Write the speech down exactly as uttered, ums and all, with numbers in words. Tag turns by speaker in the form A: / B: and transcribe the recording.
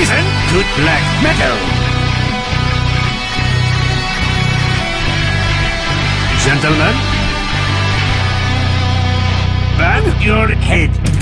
A: Listen to black metal. Gentlemen, bang your head.